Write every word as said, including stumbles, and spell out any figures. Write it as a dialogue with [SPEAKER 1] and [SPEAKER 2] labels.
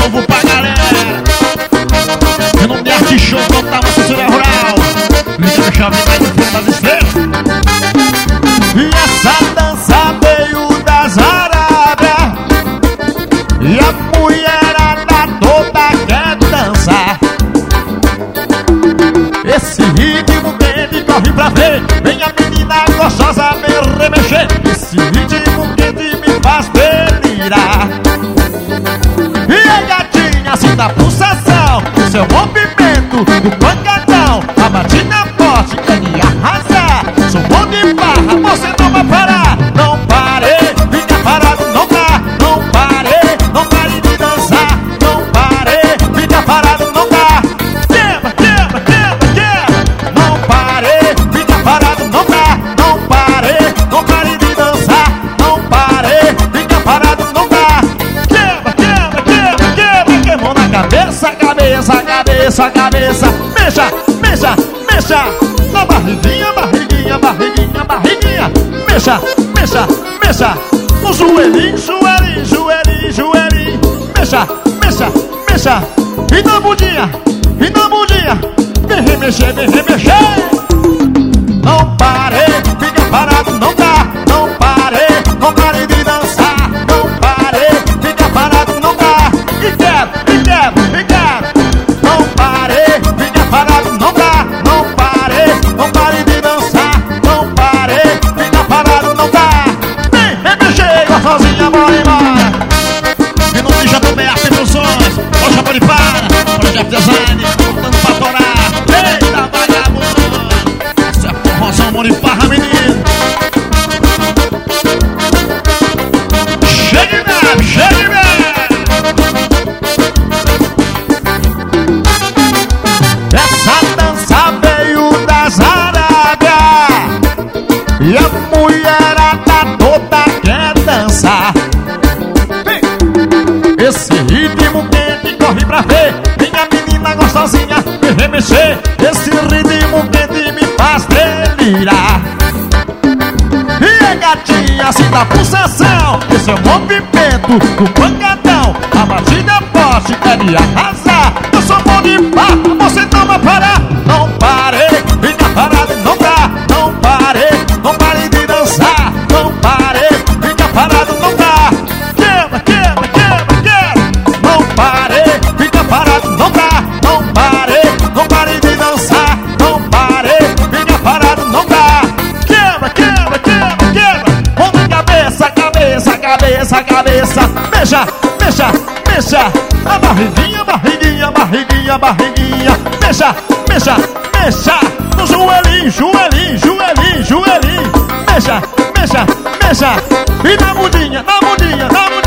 [SPEAKER 1] novo pra galera. Meu nome é Arte Show, total assessoria rural. Liga no shopping, vai no fundo das estrelas.
[SPEAKER 2] E essa dança veio das Arábia, e a mulherada toda quer dançar. Esse ritmo quente corre pra ver, vem a menina gostosa me remexer. Esse ritmo quente me faz delirar. E a gatinha se dá pulsação, o seu movimento do pancadão. A batida forte é de arrasar. Sou bom de barra, você não vai parar. Não pare, fica parado, não dá. Não pare, não pare de dançar. Não pare, fica parado, não dá. Quebra, quebra, quebra, quebra. Não pare, fica parado, não dá. Não pare, não pare de dançar. Não pare, fica parado, não dá. Quebra, quebra, quebra, quebra. Queimou na cabeça, cabeça, cabeça, cabeça. Mexa, mexa, mexa. Na barriguinha, barriguinha, barriguinha, barriguinha. Mexa, mexa, mexa. No joelhinho, joelhinho, joelhinho, joelhinho. Mexa, mexa, mexa. E na bundinha, e na bundinha. Vem remexer, vem remexer. Não pare, fica parado, não dá. Não pare, não pare de dançar. Não pare, fica parado, não dá. E quero, e quero, e quero. Não pare, fica parado, não dá. Não pare, não pare de dançar. Não pare, fica parado, não dá. Vem, remexer, gostosinha, bora embora.
[SPEAKER 1] Meu nome é J B A Produções. Loja Boripara, Projeto Design, voltando pra torar. Eita, vagabundo. Isso é forrozão Boriparra, menino. Chegue mesmo, chegue mesmo.
[SPEAKER 2] Essa dança veio das Arábia, e a mulherada toda quer dançar. Esse ritmo quente corre pra ver, minha menina gostosinha me remexer. Esse ritmo quente me faz delirar. E a gatinha se dá pulsação, esse é o movimento do pancadão. A batida forte é de arrasar. Eu sou bom de barra, você não vai parar. Não pare, fica parado, não dá. Não pare, não pare de dançar. Não pare, fica parado, não dá. Quebra, quebra, quebra, quebra. Não pare, fica parado, não dá. Não pare, não pare de dançar. Não pare, fica parado, não dá. Quebra, quebra, quebra, quebra. Mão na cabeça, cabeça, cabeça, cabeça. Mexa, mexa, mexa. A barriguinha, barriguinha, barriguinha, barriguinha. Mexa, mexa, mexa. No joelhinho, joelhinho, joelhinho, joelhinho. Mexa, mexa, mexa. E na bundinha, na bundinha, na bundinha.